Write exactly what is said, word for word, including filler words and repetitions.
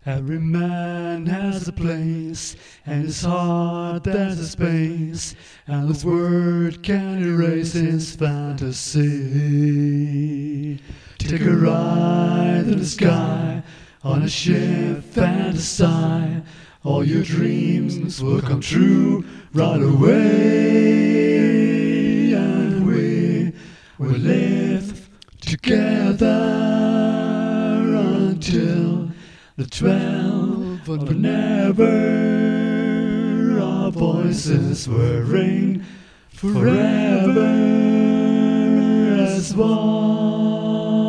Every man has a place, and his heart there's a space, and this word can erase his fantasy. Take a ride in the sky, on a ship and a sigh, all your dreams will come true right away, and we will live together until the twelve, but whenever our voices will ring forever as one.